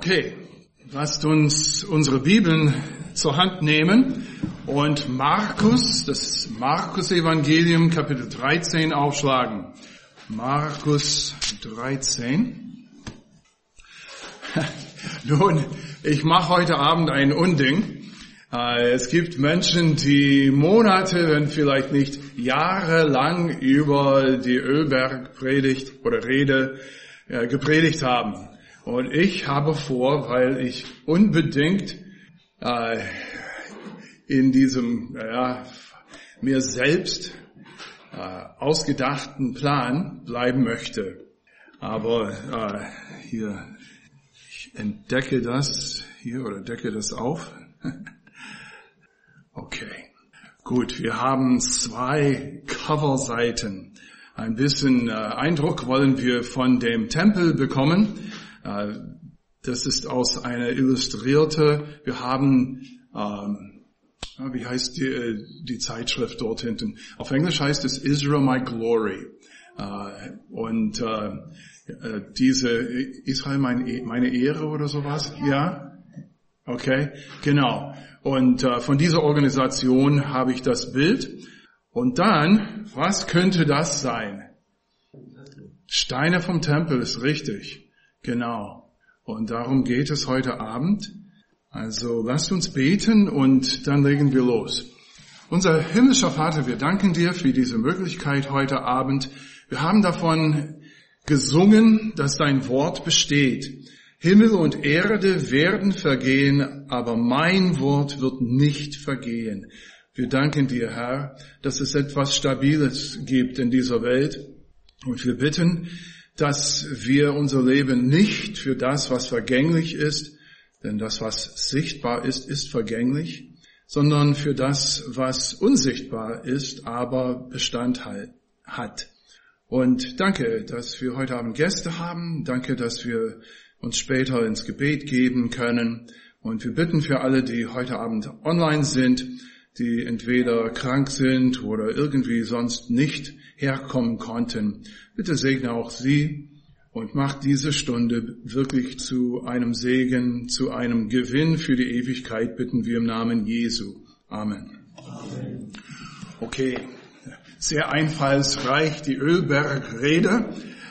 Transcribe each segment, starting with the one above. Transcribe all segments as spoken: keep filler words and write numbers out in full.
Okay, lasst uns unsere Bibeln zur Hand nehmen und Markus, das Markus-Evangelium, Kapitel dreizehn aufschlagen. Markus dreizehn. Nun, ich mache heute Abend ein Unding. Es gibt Menschen, die Monate, wenn vielleicht nicht jahrelang über die Ölbergpredigt oder Rede äh, gepredigt haben. Und ich habe vor, weil ich unbedingt äh, in diesem ja, mir selbst äh, ausgedachten Plan bleiben möchte. Aber äh, hier, ich entdecke das hier oder decke das auf. Okay, gut, wir haben zwei Coverseiten. Ein bisschen äh, Eindruck wollen wir von dem Tempel bekommen. Äh, das ist aus einer illustrierte, wir haben, ähm, wie heißt die, äh, die Zeitschrift dort hinten? Auf Englisch heißt es Israel My Glory. Äh, und äh, diese Israel mein, meine Ehre oder sowas, ja? Okay, genau. Und äh, von dieser Organisation habe ich das Bild. Und dann, was könnte das sein? Steine vom Tempel ist richtig. Genau. Und darum geht es heute Abend. Also lasst uns beten und dann legen wir los. Unser himmlischer Vater, wir danken dir für diese Möglichkeit heute Abend. Wir haben davon gesungen, dass dein Wort besteht. Himmel und Erde werden vergehen, aber mein Wort wird nicht vergehen. Wir danken dir, Herr, dass es etwas Stabiles gibt in dieser Welt. Und wir bitten, dass wir unser Leben nicht für das, was vergänglich ist, denn das, was sichtbar ist, ist vergänglich, sondern für das, was unsichtbar ist, aber Bestand hat. Und danke, dass wir heute Abend Gäste haben. Danke, dass wir uns später ins Gebet geben können. Und wir bitten für alle, die heute Abend online sind, die entweder krank sind oder irgendwie sonst nicht herkommen konnten. Bitte segne auch sie und mach diese Stunde wirklich zu einem Segen, zu einem Gewinn für die Ewigkeit, bitten wir im Namen Jesu. Amen. Amen. Okay, sehr einfallsreich, die Ölbergrede.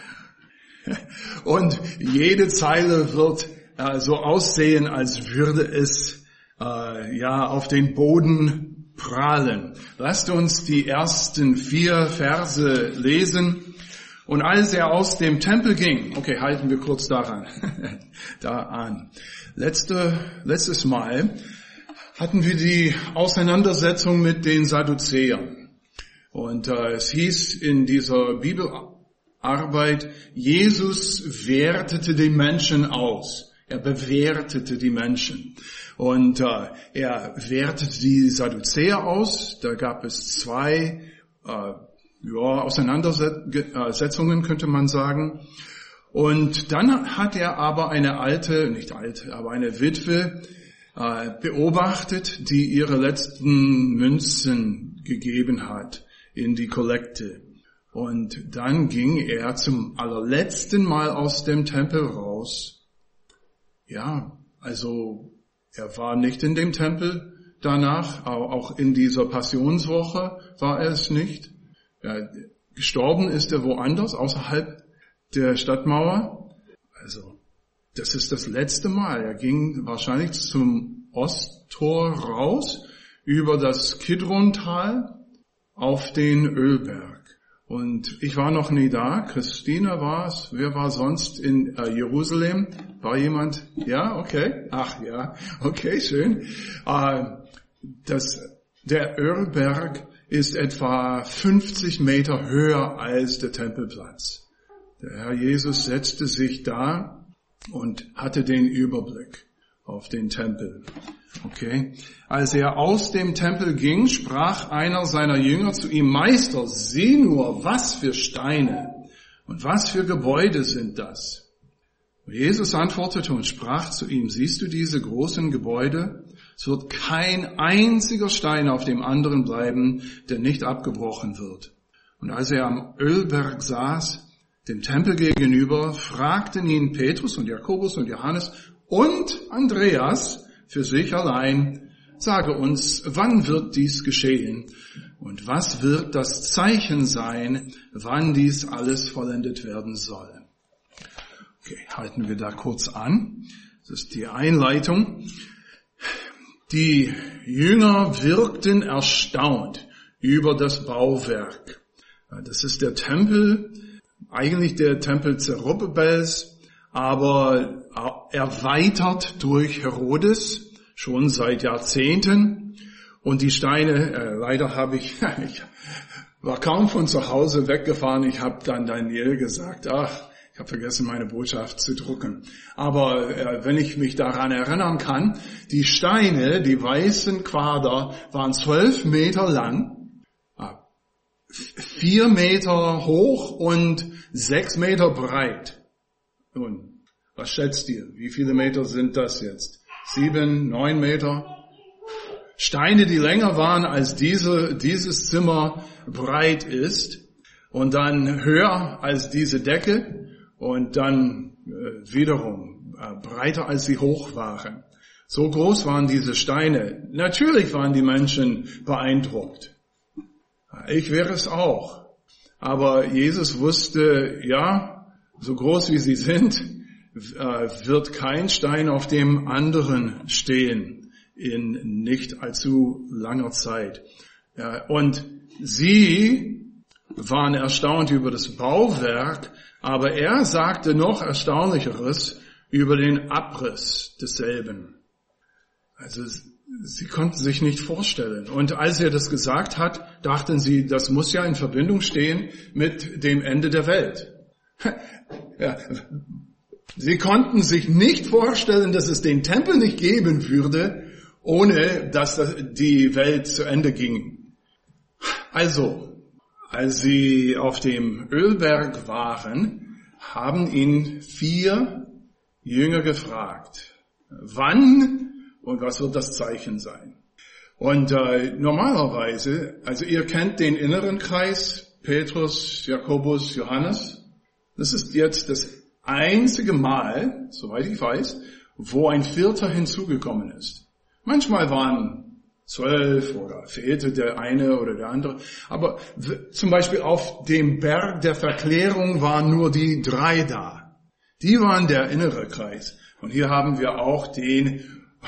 Und jede Zeile wird äh, so aussehen, als würde es äh, ja auf den Boden prahlen. Lasst uns die ersten vier Verse lesen. Und als er aus dem Tempel ging, okay, halten wir kurz daran, da an. Letzte, letztes Mal hatten wir die Auseinandersetzung mit den Sadduzäern. Und äh, es hieß in dieser Bibelarbeit, Jesus wertete die Menschen aus. Er bewertete die Menschen. Und äh, er wertete die Sadduzäer aus. Da gab es zwei äh, ja, Auseinandersetzungen, könnte man sagen. Und dann hat er aber eine alte, nicht alte, aber eine Witwe äh, beobachtet, die ihre letzten Münzen gegeben hat in die Kollekte. Und dann ging er zum allerletzten Mal aus dem Tempel raus. Ja, also er war nicht in dem Tempel danach, aber auch in dieser Passionswoche war er es nicht. Ja, gestorben ist er woanders, außerhalb der Stadtmauer. Also, das ist das letzte Mal. Er ging wahrscheinlich zum Osttor raus, über das Kidrontal auf den Ölberg. Und ich war noch nie da. Christina war es. Wer war sonst in äh, Jerusalem? War jemand? Ja, okay. Ach ja, okay, schön. Äh, das, der Ölberg ist etwa fünfzig Meter höher als der Tempelplatz. Der Herr Jesus setzte sich da und hatte den Überblick auf den Tempel. Okay. Als er aus dem Tempel ging, sprach einer seiner Jünger zu ihm: Meister, sieh nur, was für Steine und was für Gebäude sind das. Und Jesus antwortete und sprach zu ihm: Siehst du diese großen Gebäude? Es wird kein einziger Stein auf dem anderen bleiben, der nicht abgebrochen wird. Und als er am Ölberg saß, dem Tempel gegenüber, fragten ihn Petrus und Jakobus und Johannes Und Andreas für sich allein: Sage uns, wann wird dies geschehen? Und was wird das Zeichen sein, wann dies alles vollendet werden soll? Okay, halten wir da kurz an. Das ist die Einleitung. Die Jünger wirkten erstaunt über das Bauwerk. Das ist der Tempel, eigentlich der Tempel Zerubbabels, aber erweitert durch Herodes, schon seit Jahrzehnten. Und die Steine, äh, leider habe ich, ich war kaum von zu Hause weggefahren. Ich habe dann Daniel gesagt, ach, ich habe vergessen, meine Botschaft zu drucken. Aber äh, wenn ich mich daran erinnern kann, die Steine, die weißen Quader, waren zwölf Meter lang, äh, vier Meter hoch und sechs Meter breit. Nun, was schätzt ihr? Wie viele Meter sind das jetzt? Sieben, neun Meter? Steine, die länger waren als diese, dieses Zimmer breit ist und dann höher als diese Decke und dann äh, wiederum äh, breiter als sie hoch waren. So groß waren diese Steine. Natürlich waren die Menschen beeindruckt. Ich wäre es auch. Aber Jesus wusste, ja, so groß wie sie sind, äh, wird kein Stein auf dem anderen stehen in nicht allzu langer Zeit. Ja, und sie waren erstaunt über das Bauwerk, aber er sagte noch Erstaunlicheres über den Abriss desselben. Also sie konnten sich nicht vorstellen. Und als er das gesagt hat, dachten sie, das muss ja in Verbindung stehen mit dem Ende der Welt. Ja, sie konnten sich nicht vorstellen, dass es den Tempel nicht geben würde, ohne dass die Welt zu Ende ging. Also, als sie auf dem Ölberg waren, haben ihn vier Jünger gefragt, wann und was wird das Zeichen sein? Und äh, normalerweise, also ihr kennt den inneren Kreis, Petrus, Jakobus, Johannes. Das ist jetzt das einzige Mal, soweit ich weiß, wo ein Vierter hinzugekommen ist. Manchmal waren zwölf oder fehlte der eine oder der andere. Aber w- zum Beispiel auf dem Berg der Verklärung waren nur die drei da. Die waren der innere Kreis. Und hier haben wir auch den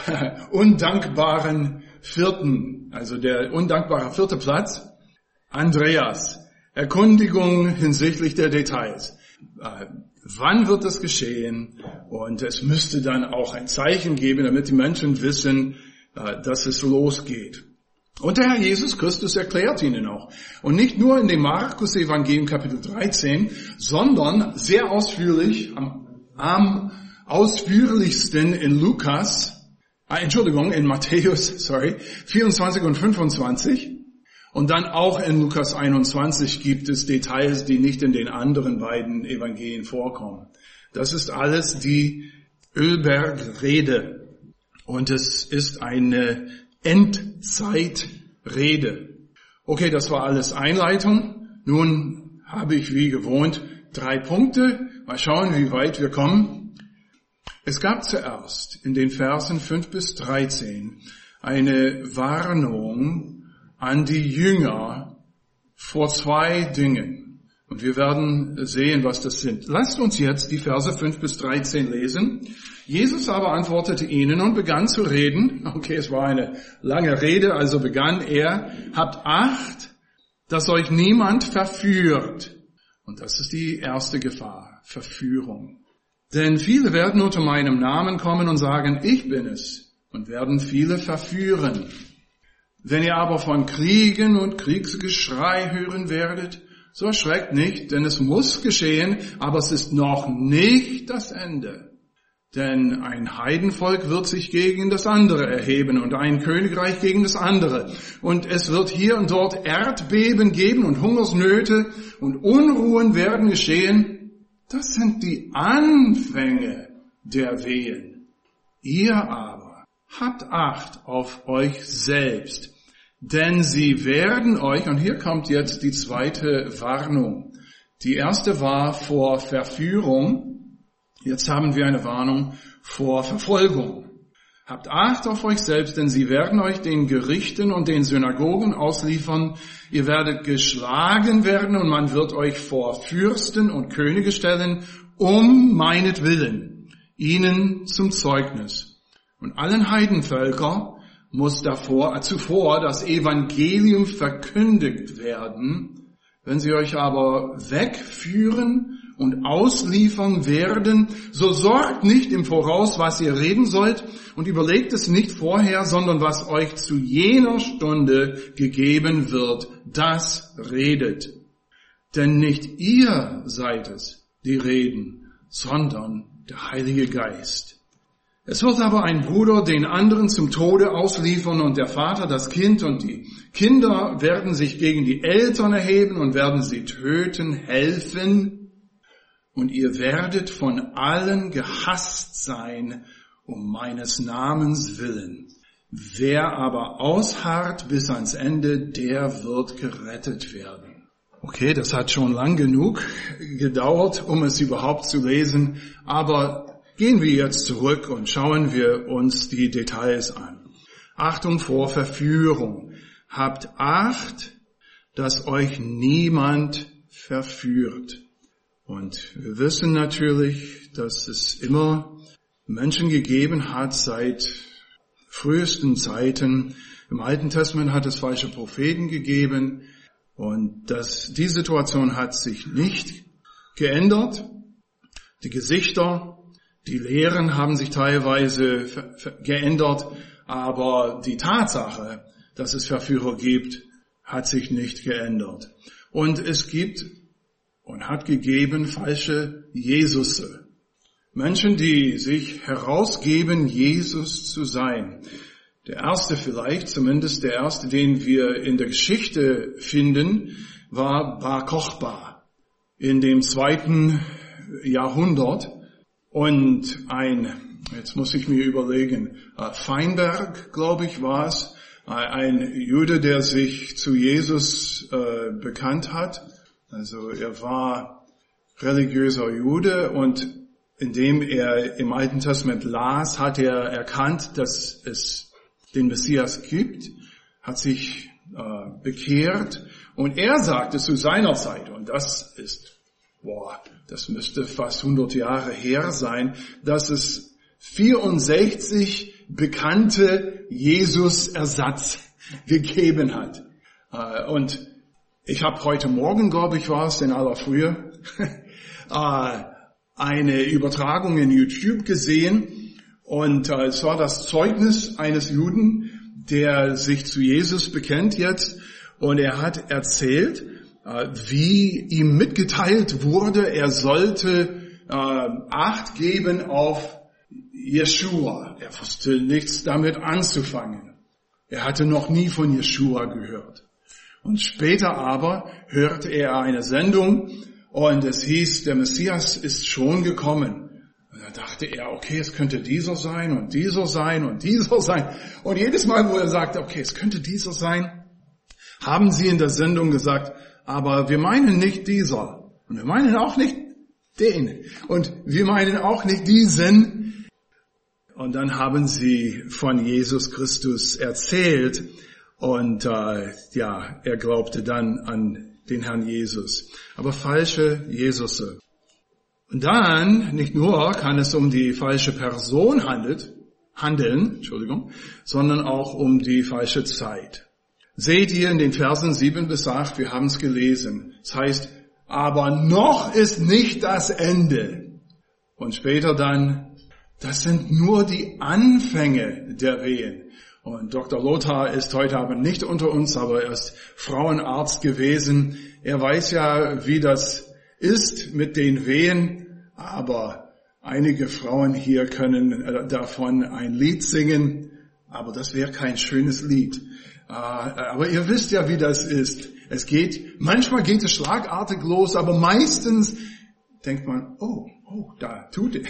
undankbaren Vierten, also der undankbare vierte Platz, Andreas. Erkundigung hinsichtlich der Details. Äh, wann wird das geschehen? Und es müsste dann auch ein Zeichen geben, damit die Menschen wissen, dass es losgeht. Und der Herr Jesus Christus erklärt ihnen auch. Und nicht nur in dem Markus-Evangelium Kapitel dreizehn, sondern sehr ausführlich, am, am ausführlichsten in Lukas, äh, Entschuldigung, in Matthäus, sorry, vierundzwanzig und fünfundzwanzig. Und dann auch in Lukas einundzwanzig gibt es Details, die nicht in den anderen beiden Evangelien vorkommen. Das ist alles die Ölbergrede. Und es ist eine Endzeitrede. Okay, das war alles Einleitung. Nun habe ich wie gewohnt drei Punkte. Mal schauen, wie weit wir kommen. Es gab zuerst in den Versen fünf bis dreizehn eine Warnung an die Jünger vor zwei Dingen. Und wir werden sehen, was das sind. Lasst uns jetzt die Verse fünf bis dreizehn lesen. Jesus aber antwortete ihnen und begann zu reden. Okay, es war eine lange Rede, also begann er, habt Acht, dass euch niemand verführt. Und das ist die erste Gefahr, Verführung. Denn viele werden unter meinem Namen kommen und sagen, ich bin es, und werden viele verführen. Wenn ihr aber von Kriegen und Kriegsgeschrei hören werdet, so erschreckt nicht, denn es muss geschehen, aber es ist noch nicht das Ende. Denn ein Heidenvolk wird sich gegen das andere erheben und ein Königreich gegen das andere. Und es wird hier und dort Erdbeben geben und Hungersnöte und Unruhen werden geschehen. Das sind die Anfänge der Wehen. Ihr aber habt Acht auf euch selbst, denn sie werden euch, und hier kommt jetzt die zweite Warnung. Die erste war vor Verführung. Jetzt haben wir eine Warnung vor Verfolgung. Habt Acht auf euch selbst, denn sie werden euch den Gerichten und den Synagogen ausliefern. Ihr werdet geschlagen werden und man wird euch vor Fürsten und Könige stellen, um meinetwillen, ihnen zum Zeugnis. Und allen Heidenvölkern muss davor, zuvor das Evangelium verkündigt werden. Wenn sie euch aber wegführen und ausliefern werden, so sorgt nicht im Voraus, was ihr reden sollt, und überlegt es nicht vorher, sondern was euch zu jener Stunde gegeben wird, das redet. Denn nicht ihr seid es, die reden, sondern der Heilige Geist. Es wird aber ein Bruder den anderen zum Tode ausliefern und der Vater das Kind, und die Kinder werden sich gegen die Eltern erheben und werden sie töten, helfen. Und ihr werdet von allen gehasst sein, um meines Namens willen. Wer aber ausharrt bis ans Ende, der wird gerettet werden. Okay, das hat schon lang genug gedauert, um es überhaupt zu lesen, aber gehen wir jetzt zurück und schauen wir uns die Details an. Achtung vor Verführung. Habt Acht, dass euch niemand verführt. Und wir wissen natürlich, dass es immer Menschen gegeben hat seit frühesten Zeiten. Im Alten Testament hat es falsche Propheten gegeben und das, die Situation hat sich nicht geändert. Die Gesichter, die Lehren haben sich teilweise geändert, aber die Tatsache, dass es Verführer gibt, hat sich nicht geändert. Und es gibt und hat gegeben falsche Jesusse. Menschen, die sich herausgeben, Jesus zu sein. Der erste vielleicht, zumindest der erste, den wir in der Geschichte finden, war Bar Kochba in dem zweiten Jahrhundert. Und ein, jetzt muss ich mir überlegen, Feinberg, glaube ich, war es, ein Jude, der sich zu Jesus äh, bekannt hat. Also er war religiöser Jude und indem er im Alten Testament las, hat er erkannt, dass es den Messias gibt, hat sich äh, bekehrt und er sagte zu seiner Zeit, und das ist, boah, das müsste fast hundert Jahre her sein, dass es vierundsechzig bekannte Jesus-Ersatz gegeben hat. Äh, und ich habe heute Morgen, glaube ich, war es in aller Frühe, äh, eine Übertragung in YouTube gesehen und äh, es war das Zeugnis eines Juden, der sich zu Jesus bekennt jetzt und er hat erzählt, äh, wie ihm mitgeteilt wurde, er sollte äh, Acht geben auf Jeschua. Er wusste nichts damit anzufangen. Er hatte noch nie von Jeschua gehört. Und später aber hörte er eine Sendung und es hieß, der Messias ist schon gekommen. Und da dachte er, okay, es könnte dieser sein und dieser sein und dieser sein. Und jedes Mal, wo er sagte, okay, es könnte dieser sein, haben sie in der Sendung gesagt, aber wir meinen nicht dieser. Und wir meinen auch nicht den. Und wir meinen auch nicht diesen. Und dann haben sie von Jesus Christus erzählt. Und äh, ja, er glaubte dann an den Herrn Jesus. Aber falsche Jesusse. Und dann, nicht nur kann es um die falsche Person handelt, handeln, Entschuldigung, sondern auch um die falsche Zeit. Seht ihr in den Versen sieben bis acht, wir haben es gelesen. Es heißt, aber noch ist nicht das Ende. Und später dann, das sind nur die Anfänge der Wehen. Und Doktor Lothar ist heute aber nicht unter uns, aber er ist Frauenarzt gewesen. Er weiß ja, wie das ist mit den Wehen, aber einige Frauen hier können davon ein Lied singen, aber das wäre kein schönes Lied. Aber ihr wisst ja, wie das ist. Es geht, manchmal geht es schlagartig los, aber meistens denkt man, oh, oh, da tut,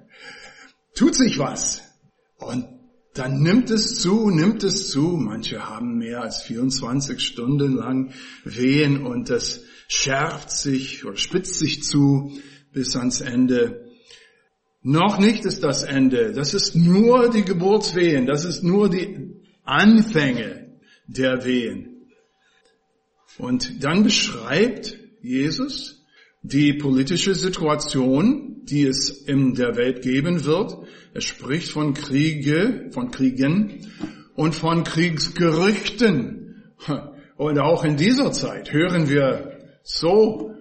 tut sich was. Und dann nimmt es zu, nimmt es zu. Manche haben mehr als vierundzwanzig Stunden lang Wehen und das schärft sich oder spitzt sich zu bis ans Ende. Noch nicht ist das Ende. Das ist nur die Geburtswehen. Das ist nur die Anfänge der Wehen. Und dann beschreibt Jesus die politische Situation, die es in der Welt geben wird. Er spricht von Kriege, von Kriegen und von Kriegsgerüchten. Und auch in dieser Zeit hören wir so,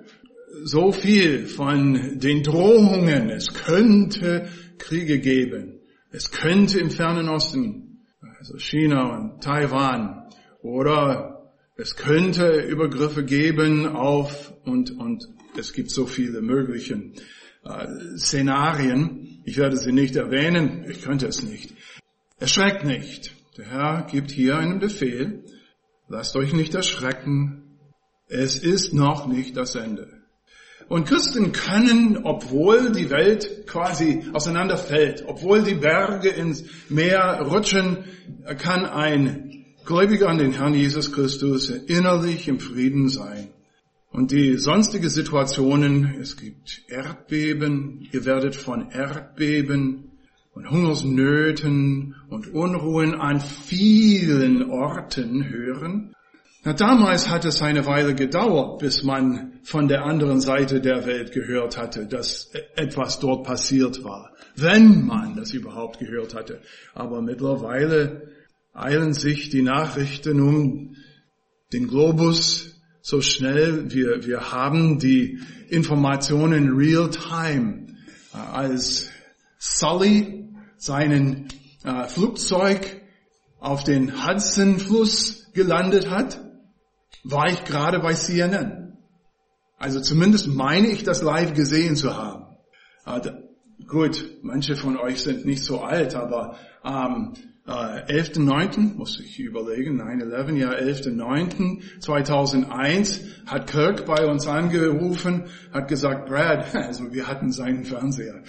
so viel von den Drohungen. Es könnte Kriege geben. Es könnte im Fernen Osten, also China und Taiwan, oder es könnte Übergriffe geben auf, und, und es gibt so viele möglichen äh, Szenarien. Ich werde sie nicht erwähnen. Ich könnte es nicht. Erschreckt nicht. Der Herr gibt hier einen Befehl. Lasst euch nicht erschrecken. Es ist noch nicht das Ende. Und Christen können, obwohl die Welt quasi auseinanderfällt, obwohl die Berge ins Meer rutschen, kann ein Gläubiger an den Herrn Jesus Christus innerlich im Frieden sein. Und die sonstige Situationen, es gibt Erdbeben, ihr werdet von Erdbeben und Hungersnöten und Unruhen an vielen Orten hören. Na, damals hat es eine Weile gedauert, bis man von der anderen Seite der Welt gehört hatte, dass etwas dort passiert war, wenn man das überhaupt gehört hatte. Aber mittlerweile eilen sich die Nachrichten um den Globus so schnell. Wir, wir haben die Informationen real time. Als Sully seinen äh, Flugzeug auf den Hudson-Fluss gelandet hat, war ich gerade bei C N N. Also zumindest meine ich, das live gesehen zu haben. Äh, gut, manche von euch sind nicht so alt, aber am äh, elften neunten muss ich überlegen, neun elf, ja, elften neunten zweitausendeins hat Kirk bei uns angerufen, hat gesagt, Brad, also wir hatten seinen Fernseher.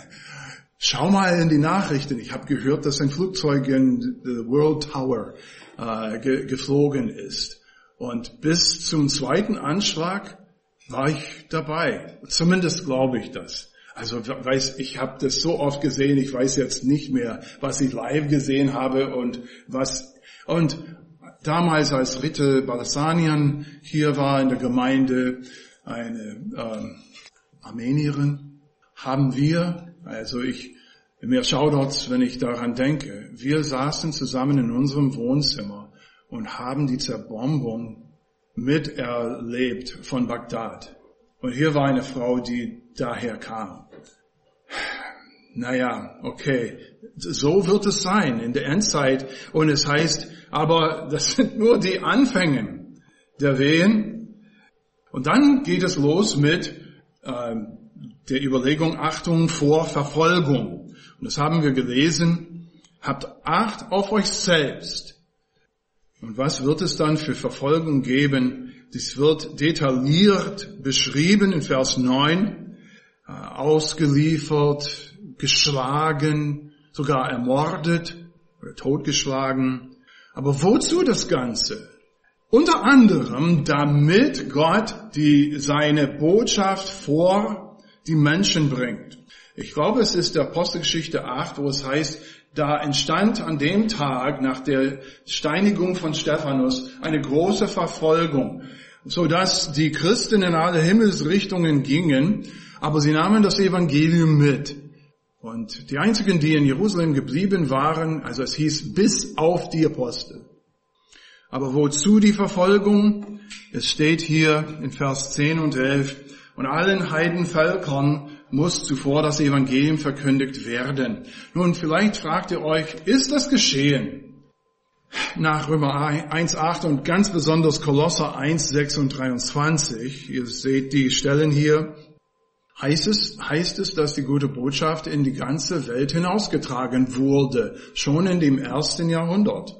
Schau mal in die Nachrichten. Ich habe gehört, dass ein Flugzeug in the World Tower äh, ge- geflogen ist. Und bis zum zweiten Anschlag war ich dabei. Zumindest glaube ich das. Also weiß, ich habe das so oft gesehen, ich weiß jetzt nicht mehr, was ich live gesehen habe und was. Und damals, als Ritte Balassanian hier war in der Gemeinde, eine ähm, Armenierin, haben wir, also ich, mir Shoutouts, wenn ich daran denke, wir saßen zusammen in unserem Wohnzimmer und haben die Zerbombung miterlebt von Bagdad. Und hier war eine Frau, die daher kam. Naja, okay, so wird es sein in der Endzeit. Und es heißt, aber das sind nur die Anfänge der Wehen. Und dann geht es los mit äh, der Überlegung, Achtung vor Verfolgung. Und das haben wir gelesen. Habt Acht auf euch selbst. Und was wird es dann für Verfolgung geben? Dies wird detailliert beschrieben in Vers neun. Äh, ausgeliefert, geschlagen, sogar ermordet oder totgeschlagen. Aber wozu das Ganze? Unter anderem, damit Gott die, seine Botschaft vor die Menschen bringt. Ich glaube, es ist der Apostelgeschichte acht, wo es heißt, da entstand an dem Tag nach der Steinigung von Stephanus eine große Verfolgung, sodass die Christen in alle Himmelsrichtungen gingen, aber sie nahmen das Evangelium mit. Und die einzigen, die in Jerusalem geblieben waren, also es hieß bis auf die Apostel. Aber wozu die Verfolgung? Es steht hier in Vers zehn und elf, und allen Heidenvölkern muss zuvor das Evangelium verkündigt werden. Nun, vielleicht fragt ihr euch, ist das geschehen? Nach Römer eins acht und ganz besonders Kolosser eins sechs und dreiundzwanzig, ihr seht die Stellen hier, heißt es, heißt es, dass die gute Botschaft in die ganze Welt hinausgetragen wurde, schon in dem ersten Jahrhundert.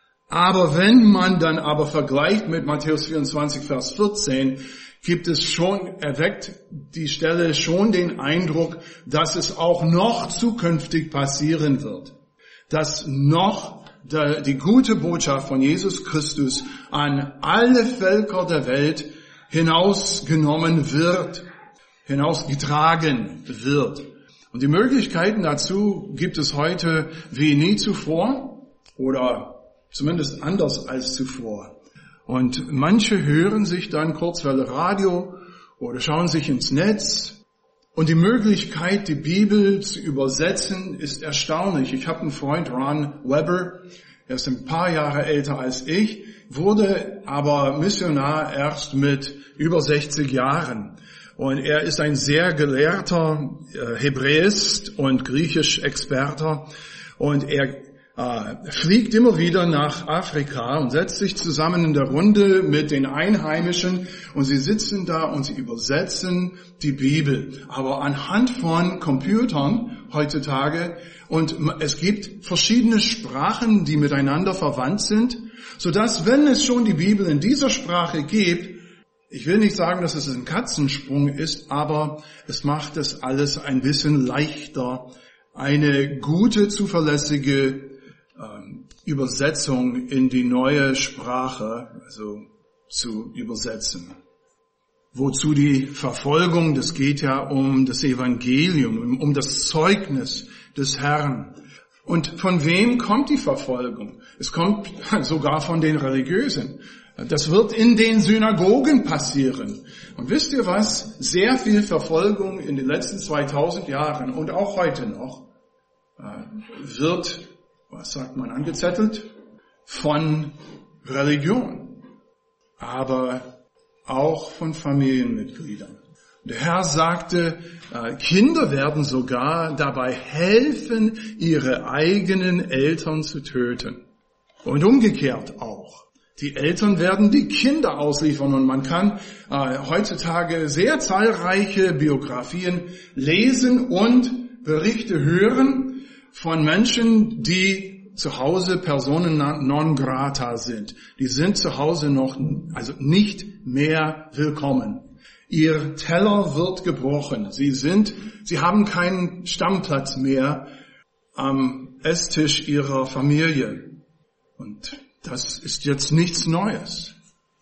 Aber wenn man dann aber vergleicht mit Matthäus vierundzwanzig, Vers vierzehn, gibt es schon, erweckt die Stelle schon den Eindruck, dass es auch noch zukünftig passieren wird. Dass noch die, die gute Botschaft von Jesus Christus an alle Völker der Welt hinausgenommen wird, hinausgetragen wird. Und die Möglichkeiten dazu gibt es heute wie nie zuvor oder zumindest anders als zuvor. Und manche hören sich dann Kurzwelle Radio oder schauen sich ins Netz. Und die Möglichkeit, die Bibel zu übersetzen, ist erstaunlich. Ich habe einen Freund, Ron Weber, er ist ein paar Jahre älter als ich, wurde aber Missionar erst mit über sechzig Jahren. Und er ist ein sehr gelehrter äh, Hebräist und Griechisch-Experte. Und er äh, fliegt immer wieder nach Afrika und setzt sich zusammen in der Runde mit den Einheimischen. Und sie sitzen da und sie übersetzen die Bibel. Aber anhand von Computern heutzutage. Und es gibt verschiedene Sprachen, die miteinander verwandt sind, sodass, wenn es schon die Bibel in dieser Sprache gibt, ich will nicht sagen, dass es ein Katzensprung ist, aber es macht es alles ein bisschen leichter, eine gute, zuverlässige ähm, Übersetzung in die neue Sprache, also zu übersetzen. Wozu die Verfolgung, das geht ja um das Evangelium, um das Zeugnis des Herrn. Und von wem kommt die Verfolgung? Es kommt sogar von den Religiösen. Das wird in den Synagogen passieren. Und wisst ihr was? Sehr viel Verfolgung in den letzten zweitausend Jahren und auch heute noch wird, was sagt man, angezettelt? Von Religion. Aber auch von Familienmitgliedern. Der Herr sagte, Kinder werden sogar dabei helfen, ihre eigenen Eltern zu töten. Und umgekehrt auch. Die Eltern werden die Kinder ausliefern und man kann äh, heutzutage sehr zahlreiche Biografien lesen und Berichte hören von Menschen, die zu Hause Personen non grata sind. Die sind zu Hause noch, also nicht mehr willkommen. Ihr Teller wird gebrochen. Sie sind, sie haben keinen Stammplatz mehr am Esstisch ihrer Familie. Und das ist jetzt nichts Neues.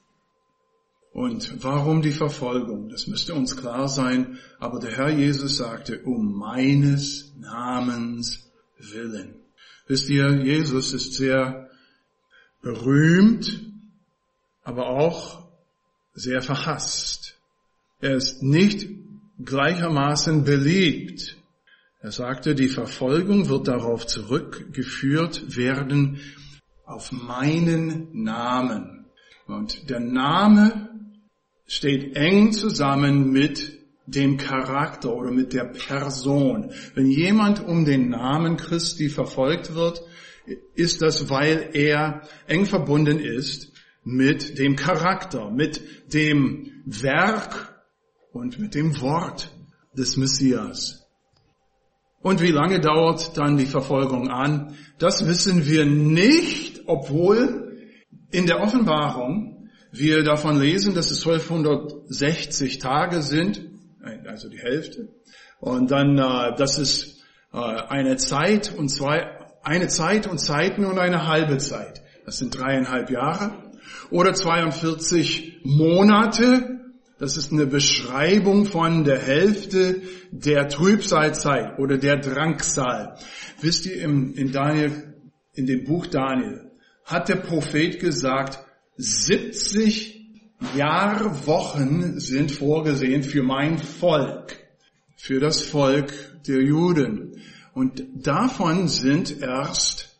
Und warum die Verfolgung? Das müsste uns klar sein. Aber der Herr Jesus sagte, um meines Namens willen. Wisst ihr, Jesus ist sehr berühmt, aber auch sehr verhasst. Er ist nicht gleichermaßen beliebt. Er sagte, die Verfolgung wird darauf zurückgeführt werden, auf meinen Namen. Und der Name steht eng zusammen mit dem Charakter oder mit der Person. Wenn jemand um den Namen Christi verfolgt wird, ist das, weil er eng verbunden ist mit dem Charakter, mit dem Werk und mit dem Wort des Messias. Und wie lange dauert dann die Verfolgung an? Das wissen wir nicht, obwohl in der Offenbarung wir davon lesen, dass es zwölfhundertsechzig Tage sind, also die Hälfte. Und dann, dass es eine Zeit und zwei, eine Zeit und Zeiten und eine halbe Zeit. Das sind dreieinhalb Jahre. Oder zweiundvierzig Monate. Das ist eine Beschreibung von der Hälfte der Trübsalzeit oder der Drangsal. Wisst ihr, im, in Daniel, in dem Buch Daniel hat der Prophet gesagt, siebzig Jahrwochen sind vorgesehen für mein Volk, für das Volk der Juden. Und davon sind erst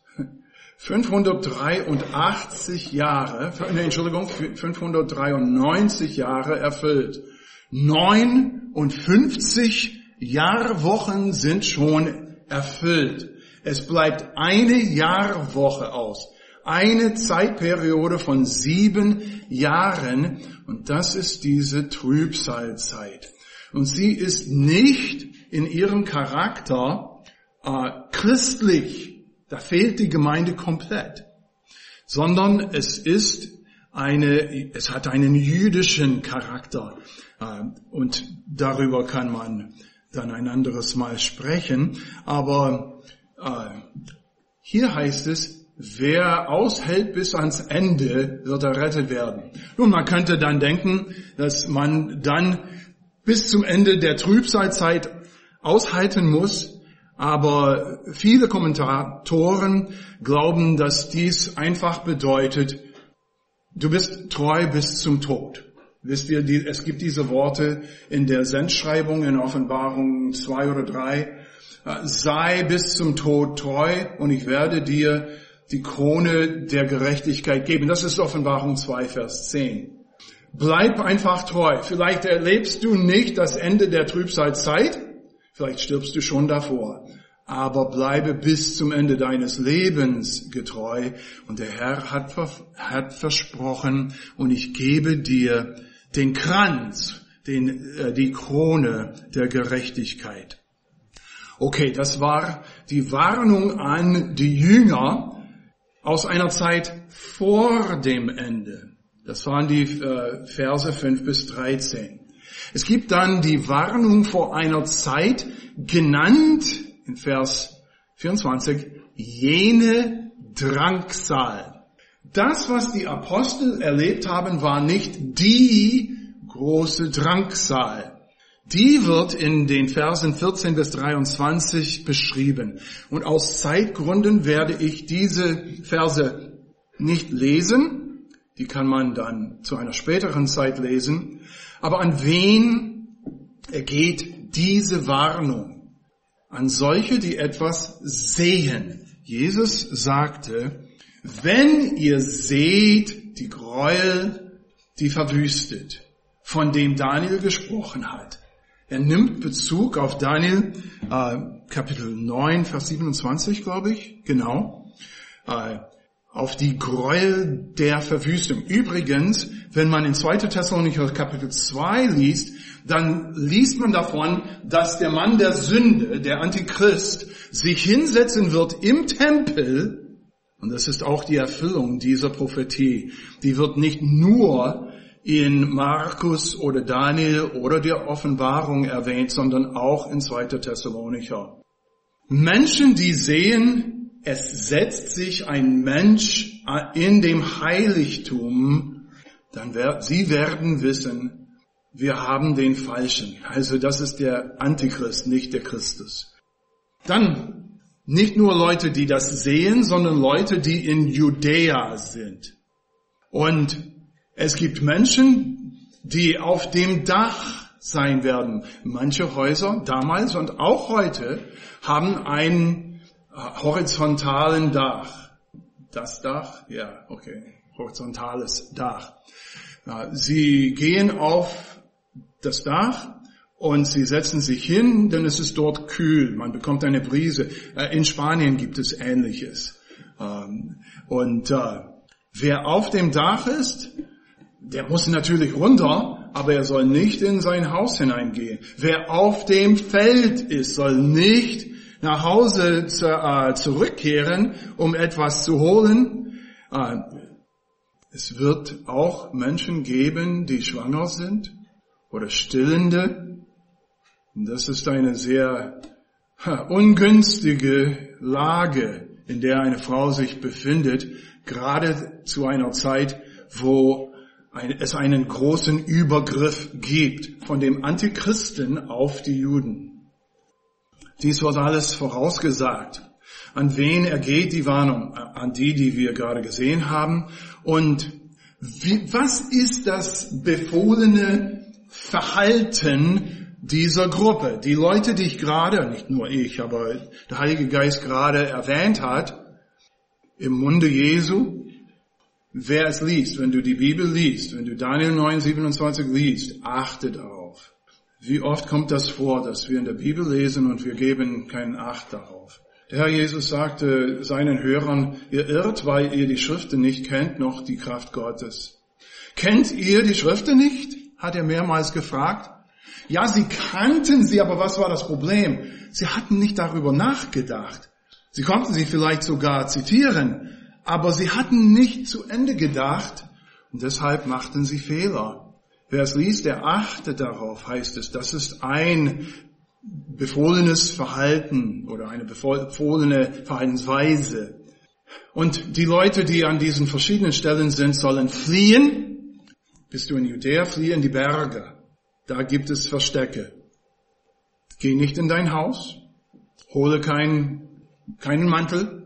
fünfhundertdreiundachtzig Jahre, nee, Entschuldigung, fünfhundertdreiundneunzig Jahre erfüllt. neunundfünfzig Jahrwochen sind schon erfüllt. Es bleibt eine Jahrwoche aus. Eine Zeitperiode von sieben Jahren. Und das ist diese Trübsalzeit. Und sie ist nicht in ihrem Charakter äh, christlich. Da fehlt die Gemeinde komplett. Sondern es ist eine, es hat einen jüdischen Charakter. Und darüber kann man dann ein anderes Mal sprechen. Aber äh, hier heißt es, wer aushält bis ans Ende, wird errettet werden. Nun, man könnte dann denken, dass man dann bis zum Ende der Trübsalzeit aushalten muss. Aber viele Kommentatoren glauben, dass dies einfach bedeutet, du bist treu bis zum Tod. Wisst ihr, die, es gibt diese Worte in der Sendschreibung in Offenbarung zwei oder drei. Sei bis zum Tod treu und ich werde dir die Krone der Gerechtigkeit geben. Das ist Offenbarung zwei, Vers zehn. Bleib einfach treu. Vielleicht erlebst du nicht das Ende der Trübsalzeit. Vielleicht stirbst du schon davor. Aber bleibe bis zum Ende deines Lebens getreu. Und der Herr hat, hat versprochen, und ich gebe dir den Kranz, den, äh, die Krone der Gerechtigkeit. Okay, das war die Warnung an die Jünger aus einer Zeit vor dem Ende. Das waren die äh, Verse fünf bis dreizehn. Es gibt dann die Warnung vor einer Zeit, genannt in Vers vierundzwanzig, jene Drangsal. Das, was die Apostel erlebt haben, war nicht die große Drangsal. Die wird in den Versen vierzehn bis dreiundzwanzig beschrieben. Und aus Zeitgründen werde ich diese Verse nicht lesen. Die kann man dann zu einer späteren Zeit lesen. Aber an wen ergeht diese Warnung? An solche, die etwas sehen. Jesus sagte, wenn ihr seht die Gräuel, die verwüstet, von dem Daniel gesprochen hat. Er nimmt Bezug auf Daniel, äh, Kapitel neun, Vers siebenundzwanzig, glaube ich, genau, äh, auf die Gräuel der Verwüstung. Übrigens, wenn man in zweiter Thessalonicher Kapitel zwei liest, dann liest man davon, dass der Mann der Sünde, der Antichrist, sich hinsetzen wird im Tempel, und das ist auch die Erfüllung dieser Prophetie. Die wird nicht nur in Markus oder Daniel oder der Offenbarung erwähnt, sondern auch in zweiter Thessalonicher. Menschen, die sehen, es setzt sich ein Mensch in dem Heiligtum, dann werden sie werden wissen, wir haben den Falschen. Also das ist der Antichrist, nicht der Christus. Dann nicht nur Leute, die das sehen, sondern Leute, die in Judäa sind. Und es gibt Menschen, die auf dem Dach sein werden. Manche Häuser damals und auch heute haben einen horizontalen Dach. Das Dach? Ja, okay. Horizontales Dach. Sie gehen auf das Dach und sie setzen sich hin, denn es ist dort kühl. Man bekommt eine Brise. In Spanien gibt es Ähnliches. Und wer auf dem Dach ist, der muss natürlich runter, aber er soll nicht in sein Haus hineingehen. Wer auf dem Feld ist, soll nicht nach Hause zu, äh, zurückkehren, um etwas zu holen. Äh, es wird auch Menschen geben, die schwanger sind oder Stillende. Und das ist eine sehr ha, ungünstige Lage, in der eine Frau sich befindet, gerade zu einer Zeit, wo es einen großen Übergriff gibt von dem Antichristen auf die Juden. Dies wird alles vorausgesagt. An wen ergeht die Warnung? An die, die wir gerade gesehen haben. Und wie, was ist das befohlene Verhalten dieser Gruppe? Die Leute, die ich gerade, nicht nur ich, aber der Heilige Geist gerade erwähnt hat, im Munde Jesu. Wer es liest, wenn du die Bibel liest, wenn du Daniel neun, siebenundzwanzig liest, achte darauf. Wie oft kommt das vor, dass wir in der Bibel lesen und wir geben keinen Acht darauf? Der Herr Jesus sagte seinen Hörern, ihr irrt, weil ihr die Schriften nicht kennt, noch die Kraft Gottes. Kennt ihr die Schriften nicht? Hat er mehrmals gefragt. Ja, sie kannten sie, aber was war das Problem? Sie hatten nicht darüber nachgedacht. Sie konnten sie vielleicht sogar zitieren, aber sie hatten nicht zu Ende gedacht und deshalb machten sie Fehler. Wer es liest, der achtet darauf, heißt es. Das ist ein befohlenes Verhalten oder eine befohlene Verhaltensweise. Und die Leute, die an diesen verschiedenen Stellen sind, sollen fliehen. Bist du in Judäa, fliehe in die Berge. Da gibt es Verstecke. Geh nicht in dein Haus, hole kein, keinen Mantel.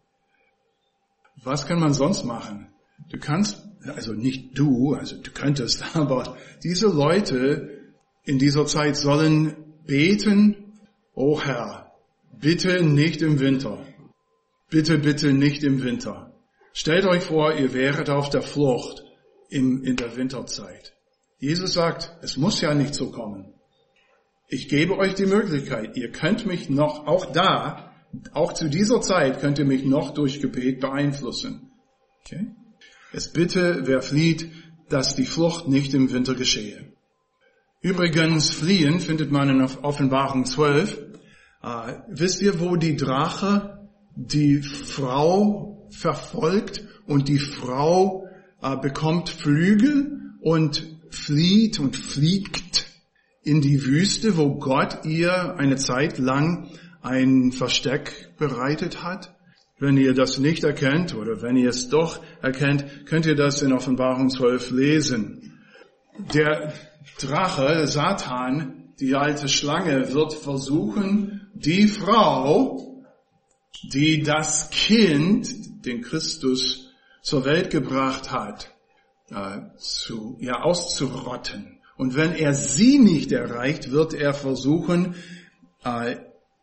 Was kann man sonst machen? Du kannst, also nicht du, also du könntest, aber diese Leute in dieser Zeit sollen beten, O Herr, bitte nicht im Winter. Bitte, bitte nicht im Winter. Stellt euch vor, ihr wäret auf der Flucht im, in der Winterzeit. Jesus sagt, es muss ja nicht so kommen. Ich gebe euch die Möglichkeit, ihr könnt mich noch, auch da, auch zu dieser Zeit könnt ihr mich noch durch Gebet beeinflussen. Okay? Es bitte, wer flieht, dass die Flucht nicht im Winter geschehe. Übrigens, fliehen findet man in Offenbarung zwölf. Äh, wisst ihr, wo die Drache die Frau verfolgt und die Frau äh, bekommt Flügel und flieht und fliegt in die Wüste, wo Gott ihr eine Zeit lang ein Versteck bereitet hat? Wenn ihr das nicht erkennt oder wenn ihr es doch erkennt, könnt ihr das in Offenbarung zwölf lesen. Der Drache, Satan, die alte Schlange, wird versuchen, die Frau, die das Kind, den Christus, zur Welt gebracht hat, äh, zu, ja, auszurotten. Und wenn er sie nicht erreicht, wird er versuchen, äh,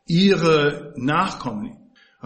ihre Nachkommen äh,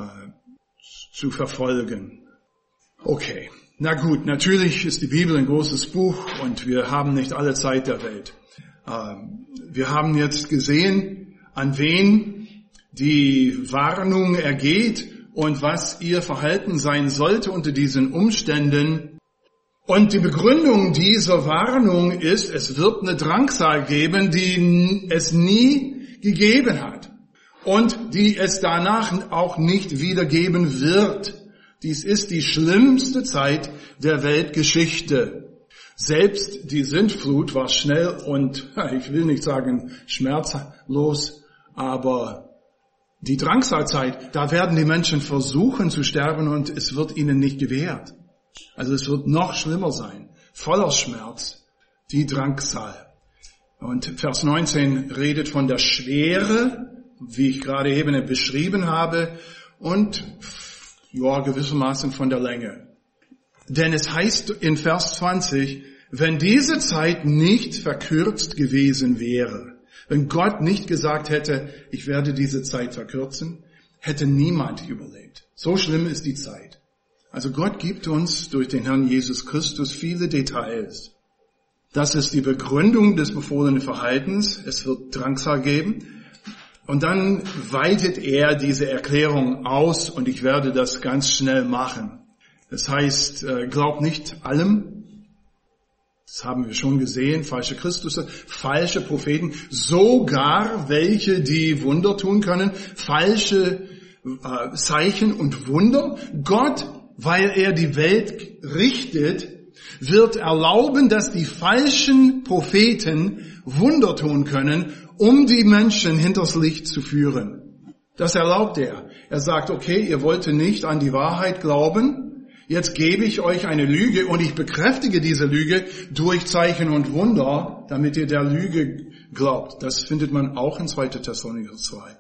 zu verfolgen. Okay, na gut, natürlich ist die Bibel ein großes Buch und wir haben nicht alle Zeit der Welt. Äh, wir haben jetzt gesehen, an wen die Warnung ergeht und was ihr Verhalten sein sollte unter diesen Umständen. Und die Begründung dieser Warnung ist, es wird eine Drangsal geben, die es nie gegeben hat und die es danach auch nicht wieder geben wird. Dies ist die schlimmste Zeit der Weltgeschichte. Selbst die Sintflut war schnell und, ich will nicht sagen schmerzlos, aber die Drangsalzeit, da werden die Menschen versuchen zu sterben und es wird ihnen nicht gewährt. Also es wird noch schlimmer sein, voller Schmerz, die Drangsal. Und Vers neunzehn redet von der Schwere, wie ich gerade eben beschrieben habe, und ja, gewissermaßen von der Länge. Denn es heißt in Vers zwanzig, wenn diese Zeit nicht verkürzt gewesen wäre, wenn Gott nicht gesagt hätte, ich werde diese Zeit verkürzen, hätte niemand überlebt. So schlimm ist die Zeit. Also Gott gibt uns durch den Herrn Jesus Christus viele Details. Das ist die Begründung des befohlenen Verhaltens. Es wird Drangsal geben. Und dann weitet er diese Erklärung aus und ich werde das ganz schnell machen. Das heißt, glaub nicht allem. Das haben wir schon gesehen. Falsche Christusse, falsche Propheten, sogar welche, die Wunder tun können, falsche äh, Zeichen und Wunder. Gott, weil er die Welt richtet, wird erlauben, dass die falschen Propheten Wunder tun können, um die Menschen hinters Licht zu führen. Das erlaubt er. Er sagt, okay, ihr wollt nicht an die Wahrheit glauben, jetzt gebe ich euch eine Lüge und ich bekräftige diese Lüge durch Zeichen und Wunder, damit ihr der Lüge glaubt. Das findet man auch in zweiter Thessalonicher zwei.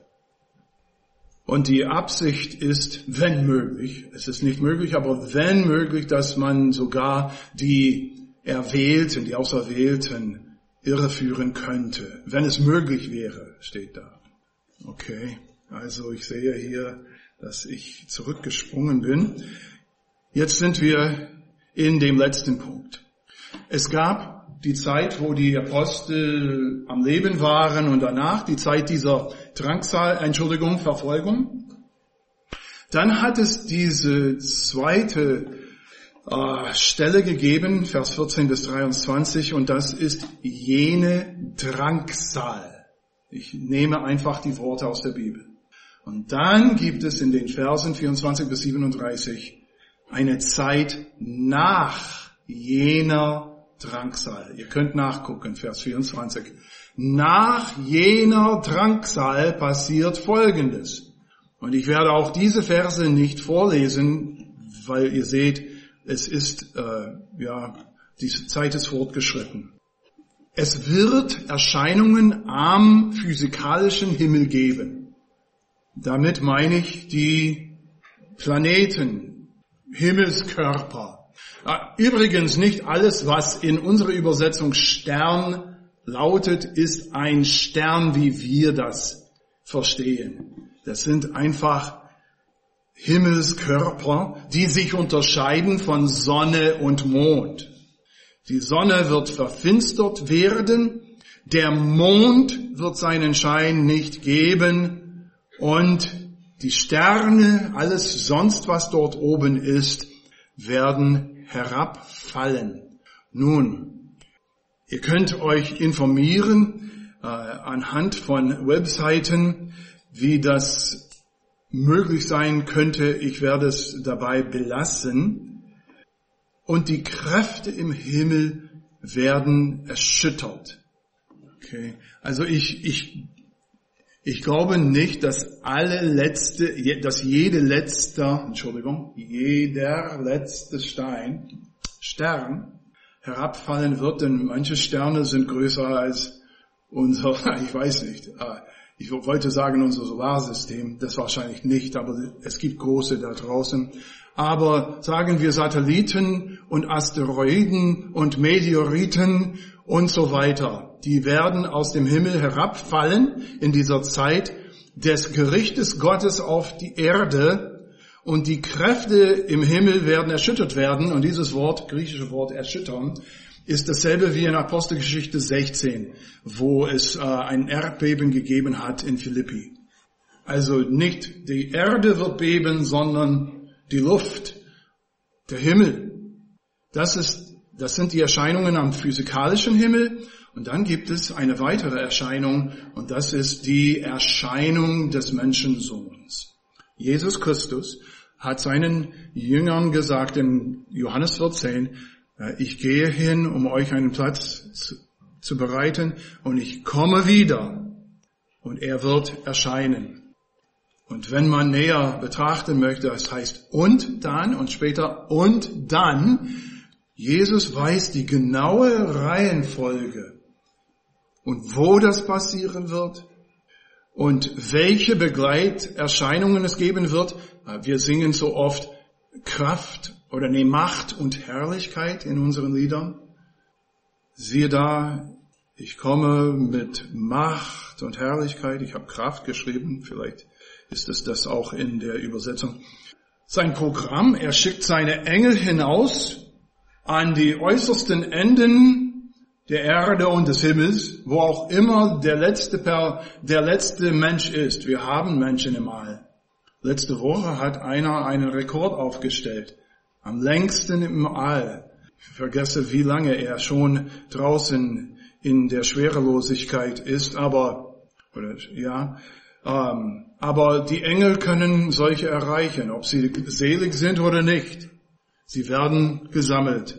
Und die Absicht ist, wenn möglich, es ist nicht möglich, aber wenn möglich, dass man sogar die Erwählten, die Auserwählten irreführen könnte. Wenn es möglich wäre, steht da. Okay, also ich sehe hier, dass ich zurückgesprungen bin. Jetzt sind wir in dem letzten Punkt. Es gab die Zeit, wo die Apostel am Leben waren und danach die Zeit dieser Drangsal, Entschuldigung, Verfolgung. Dann hat es diese zweite äh, Stelle gegeben, Vers vierzehn bis dreiundzwanzig, und das ist jene Drangsal. Ich nehme einfach die Worte aus der Bibel. Und dann gibt es in den Versen vierundzwanzig bis siebenunddreißig eine Zeit nach jener Drangsal. Ihr könnt nachgucken, Vers vierundzwanzig. Nach jener Drangsal passiert Folgendes. Und ich werde auch diese Verse nicht vorlesen, weil ihr seht, es ist, äh, ja, diese Zeit ist fortgeschritten. Es wird Erscheinungen am physikalischen Himmel geben. Damit meine ich die Planeten, Himmelskörper. Übrigens nicht alles, was in unserer Übersetzung Stern lautet, ist ein Stern, wie wir das verstehen. Das sind einfach Himmelskörper, die sich unterscheiden von Sonne und Mond. Die Sonne wird verfinstert werden, der Mond wird seinen Schein nicht geben und die Sterne, alles sonst, was dort oben ist, werden herabfallen. Nun, ihr könnt euch informieren äh, anhand von Webseiten, wie das möglich sein könnte. Ich werde es dabei belassen. Und die Kräfte im Himmel werden erschüttert. Okay. Also ich, ich, ich glaube nicht, dass alle letzte, dass jede letzte, Entschuldigung, jeder letzte Stein, Stern herabfallen wird, denn manche Sterne sind größer als unser, ich weiß nicht, ich wollte sagen unser Solarsystem, das wahrscheinlich nicht, aber es gibt große da draußen. Aber sagen wir Satelliten und Asteroiden und Meteoriten und so weiter, die werden aus dem Himmel herabfallen in dieser Zeit des Gerichtes Gottes auf die Erde und die Kräfte im Himmel werden erschüttert werden. Und dieses Wort, griechische Wort erschüttern, ist dasselbe wie in Apostelgeschichte sechzehn, wo es äh, ein Erdbeben gegeben hat in Philippi. Also nicht die Erde wird beben, sondern die Luft, der Himmel. Das ist, das sind die Erscheinungen am physikalischen Himmel. Und dann gibt es eine weitere Erscheinung, und das ist die Erscheinung des Menschensohns. Jesus Christus hat seinen Jüngern gesagt in Johannes vierzehn, ich gehe hin, um euch einen Platz zu, zu bereiten, und ich komme wieder, und er wird erscheinen. Und wenn man näher betrachten möchte, das heißt und dann und später und dann, Jesus weiß die genaue Reihenfolge und wo das passieren wird und welche Begleiterscheinungen es geben wird. Wir singen so oft Kraft oder nee, Macht und Herrlichkeit in unseren Liedern. Siehe da, ich komme mit Macht und Herrlichkeit. Ich habe Kraft geschrieben, vielleicht ist es das auch in der Übersetzung. Sein Programm, er schickt seine Engel hinaus an die äußersten Enden der Erde und des Himmels, wo auch immer der letzte, per, der letzte Mensch ist. Wir haben Menschen im All. Letzte Woche hat einer einen Rekord aufgestellt. Am längsten im All. Ich vergesse, wie lange er schon draußen in der Schwerelosigkeit ist, aber, oder, ja, ähm, aber die Engel können solche erreichen, ob sie selig sind oder nicht. Sie werden gesammelt.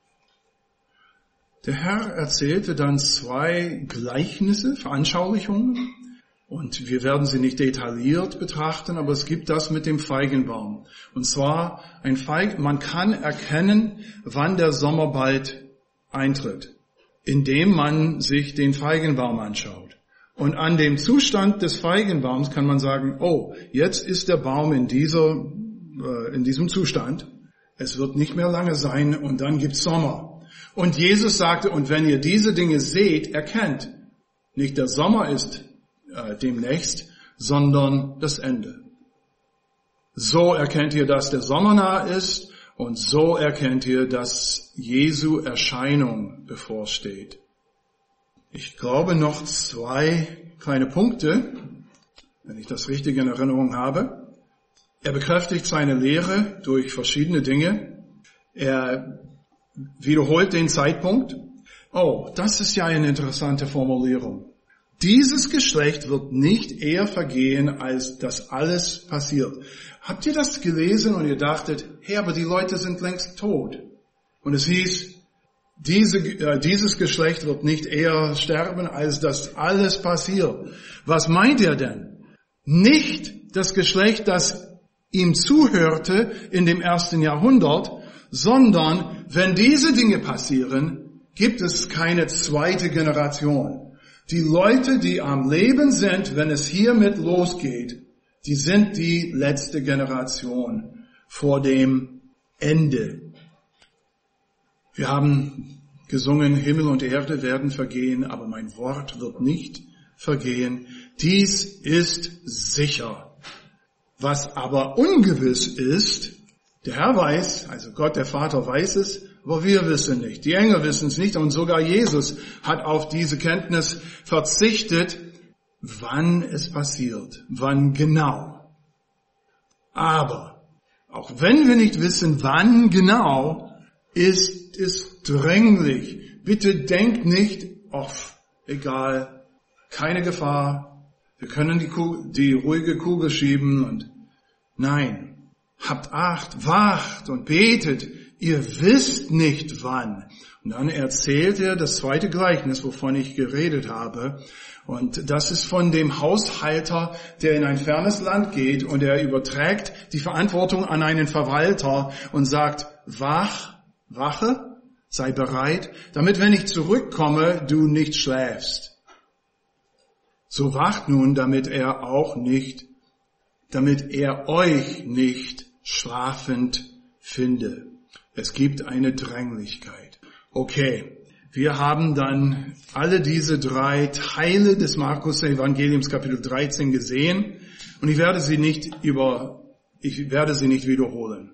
Der Herr erzählte dann zwei Gleichnisse, Veranschaulichungen, und wir werden sie nicht detailliert betrachten, aber es gibt das mit dem Feigenbaum. Und zwar, ein Feig, man kann erkennen, wann der Sommer bald eintritt, indem man sich den Feigenbaum anschaut. Und an dem Zustand des Feigenbaums kann man sagen, oh, jetzt ist der Baum in dieser, äh, in diesem Zustand. Es wird nicht mehr lange sein und dann gibt's Sommer. Und Jesus sagte, und wenn ihr diese Dinge seht, erkennt, nicht der Sommer ist äh, demnächst, sondern das Ende. So erkennt ihr, dass der Sommer nah ist und so erkennt ihr, dass Jesu Erscheinung bevorsteht. Ich glaube noch zwei kleine Punkte, wenn ich das richtig in Erinnerung habe. Er bekräftigt seine Lehre durch verschiedene Dinge. Er wiederholt den Zeitpunkt. Oh, das ist ja eine interessante Formulierung. Dieses Geschlecht wird nicht eher vergehen, als dass alles passiert. Habt ihr das gelesen und ihr dachtet, hey, aber die Leute sind längst tot? Und es hieß, Diese, äh, dieses Geschlecht wird nicht eher sterben, als dass alles passiert. Was meint er denn? Nicht das Geschlecht, das ihm zuhörte in dem ersten Jahrhundert, sondern wenn diese Dinge passieren, gibt es keine zweite Generation. Die Leute, die am Leben sind, wenn es hiermit losgeht, die sind die letzte Generation vor dem Ende. Wir haben gesungen, Himmel und Erde werden vergehen, aber mein Wort wird nicht vergehen. Dies ist sicher. Was aber ungewiss ist, der Herr weiß, also Gott, der Vater weiß es, aber wir wissen nicht. Die Engel wissen es nicht und sogar Jesus hat auf diese Kenntnis verzichtet, wann es passiert, wann genau. Aber auch wenn wir nicht wissen, wann genau, ist es dränglich. Bitte denkt nicht, off, egal, keine Gefahr, wir können die, Kugel, die ruhige Kugel schieben und nein, habt Acht, wacht und betet, ihr wisst nicht wann. Und dann erzählt er das zweite Gleichnis, wovon ich geredet habe. Und das ist von dem Haushalter, der in ein fernes Land geht und er überträgt die Verantwortung an einen Verwalter und sagt, wach, wache, sei bereit, damit wenn ich zurückkomme, du nicht schläfst. So wacht nun, damit er auch nicht, damit er euch nicht schlafend finde. Es gibt eine Dränglichkeit. Okay, wir haben dann alle diese drei Teile des Markus-Evangeliums Kapitel dreizehn gesehen und ich werde sie nicht über, ich werde sie nicht wiederholen.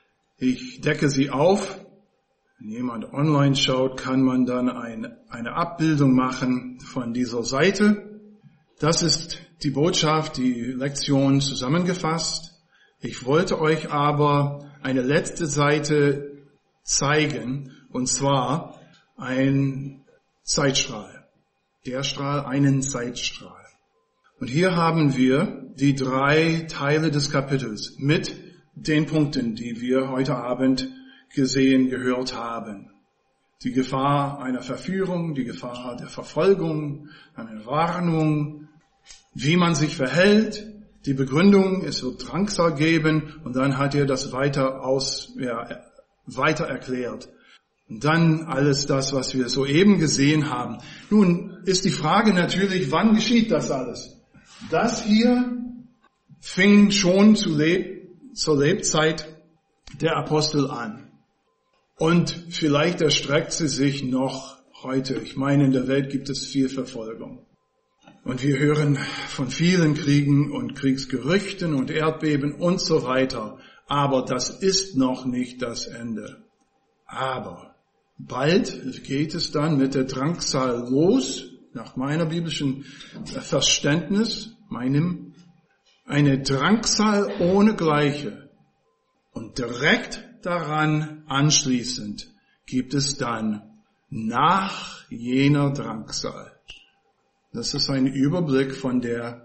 Ich decke sie auf. Wenn jemand online schaut, kann man dann ein, eine Abbildung machen von dieser Seite. Das ist die Botschaft, die Lektion zusammengefasst. Ich wollte euch aber eine letzte Seite zeigen, und zwar ein Zeitstrahl. Der Strahl, einen Zeitstrahl. Und hier haben wir die drei Teile des Kapitels mit den Punkten, die wir heute Abend gesehen, gehört haben. Die Gefahr einer Verführung, die Gefahr der Verfolgung, eine Warnung, wie man sich verhält, die Begründung, es wird Drangsal geben, und dann hat er das weiter aus, ja, weiter erklärt. Und dann alles das, was wir soeben gesehen haben. Nun ist die Frage natürlich, wann geschieht das alles? Das hier fing schon zu Leb- zur Lebzeit der Apostel an. Und vielleicht erstreckt sie sich noch heute. Ich meine, in der Welt gibt es viel Verfolgung. Und wir hören von vielen Kriegen und Kriegsgerüchten und Erdbeben und so weiter. Aber das ist noch nicht das Ende. Aber bald geht es dann mit der Drangsal los, nach meiner biblischen Verständnis, meinem, eine Drangsal ohne Gleiche. Und direkt daran anschließend gibt es dann nach jener Drangsal. Das ist ein Überblick von der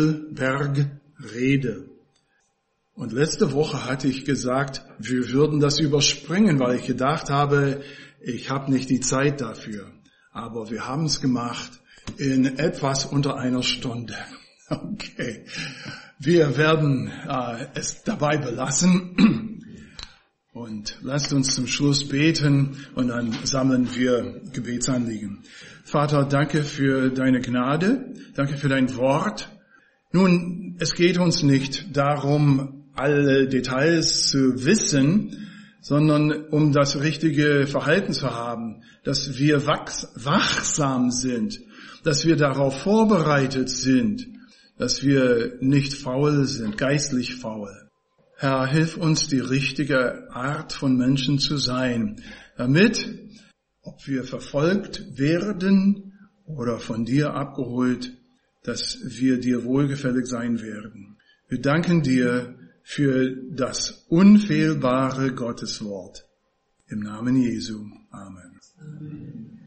Ölbergrede. Und letzte Woche hatte ich gesagt, wir würden das überspringen, weil ich gedacht habe, ich habe nicht die Zeit dafür. Aber wir haben es gemacht in etwas unter einer Stunde. Okay, wir werden äh, es dabei belassen. Und lasst uns zum Schluss beten und dann sammeln wir Gebetsanliegen. Vater, danke für deine Gnade, danke für dein Wort. Nun, es geht uns nicht darum, alle Details zu wissen, sondern um das richtige Verhalten zu haben, dass wir wachs- wachsam sind, dass wir darauf vorbereitet sind, dass wir nicht faul sind, geistlich faul. Herr, hilf uns, die richtige Art von Menschen zu sein, damit, ob wir verfolgt werden oder von dir abgeholt, dass wir dir wohlgefällig sein werden. Wir danken dir für das unfehlbare Gotteswort. Im Namen Jesu. Amen. Amen.